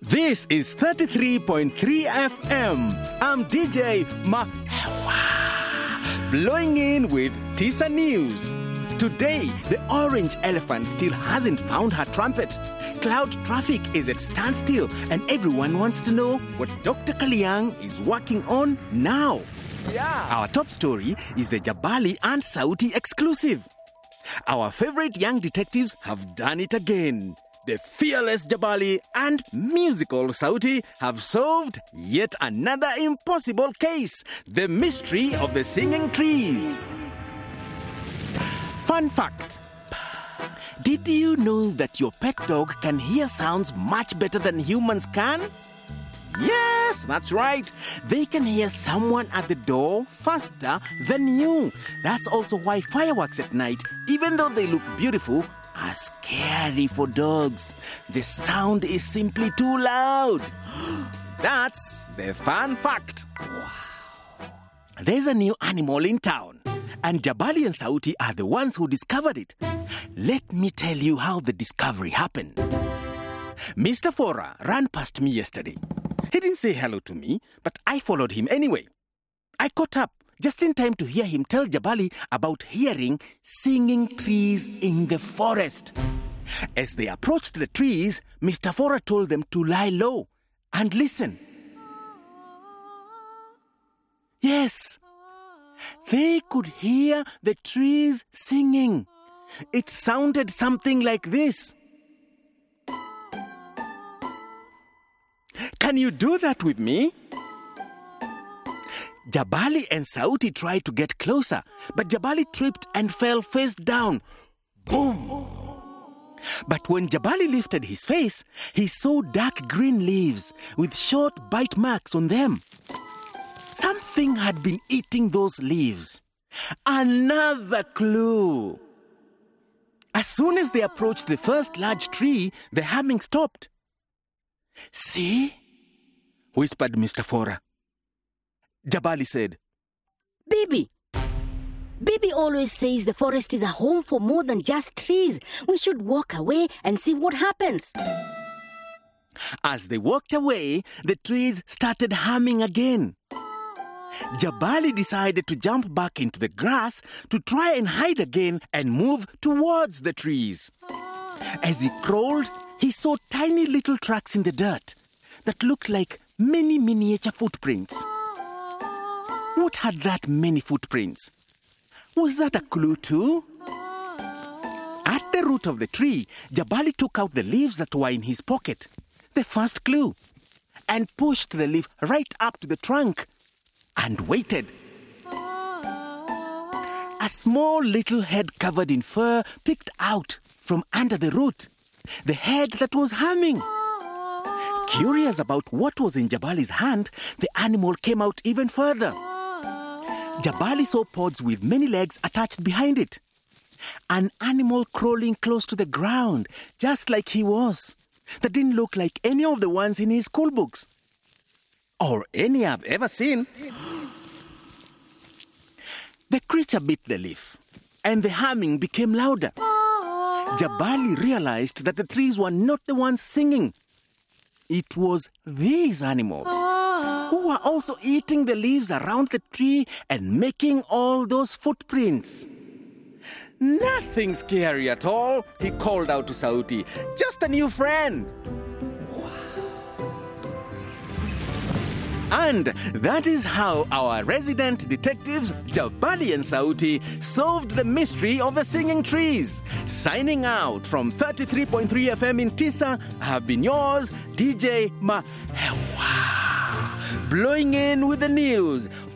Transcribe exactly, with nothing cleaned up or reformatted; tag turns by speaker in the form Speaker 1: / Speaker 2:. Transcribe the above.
Speaker 1: This is thirty-three point three F M. I'm D J Mahewa, blowing in with Tisa News. Today, the orange elephant still hasn't found her trumpet. Cloud traffic is at standstill, and everyone wants to know what Doctor Kaliang is working on now. Yeah. Our top story is the Jabali and Sauti exclusive. Our favorite young detectives have done it again. The fearless Jabali and musical Sauti have solved yet another impossible case, the mystery of the singing trees. Fun fact. Did you know that your pet dog can hear sounds much better than humans can? Yes, that's right. They can hear someone at the door faster than you. That's also why fireworks at night, even though they look beautiful, are scary for dogs. The sound is simply too loud. That's the fun fact. Wow. There's a new animal in town, and Jabali and Sauti are the ones who discovered it. Let me tell you how the discovery happened. Mister Fora ran past me yesterday. He didn't say hello to me, but I followed him anyway. I caught up just in time to hear him tell Jabali about hearing singing trees in the forest. As they approached the trees, Mister Fora told them to lie low and listen. Yes, they could hear the trees singing. It sounded something like this. Can you do that with me? Jabali and Sauti tried to get closer, but Jabali tripped and fell face down. Boom! But when Jabali lifted his face, he saw dark green leaves with short bite marks on them. Something had been eating those leaves. Another clue. As soon as they approached the first large tree, the humming stopped. See? Whispered Mister Fora. Jabali said,
Speaker 2: Bibi, Bibi always says the forest is a home for more than just trees. We should walk away and see what happens.
Speaker 1: As they walked away, the trees started humming again. Jabali decided to jump back into the grass to try and hide again and move towards the trees. As he crawled, he saw tiny little tracks in the dirt that looked like many miniature footprints. What had that many footprints? Was that a clue too? At the root of the tree, Jabali took out the leaves that were in his pocket, the first clue, and pushed the leaf right up to the trunk and waited. A small little head covered in fur picked out from under the root, the head that was humming. Curious about what was in Jabali's hand, the animal came out even further. Jabali saw pods with many legs attached behind it. An animal crawling close to the ground, just like he was. That didn't look like any of the ones in his school books. Or any I've ever seen. The creature bit the leaf, and the humming became louder. Jabali realized that the trees were not the ones singing. It was these animals who were also eating the leaves around the tree and making all those footprints. Nothing scary at all, he called out to Sauti. Just a new friend. And that is how our resident detectives, Jabali and Sauti, solved the mystery of the singing trees. Signing out from thirty-three point three F M in Tisa, I have been yours, D J Mahewa. Blowing in with the news.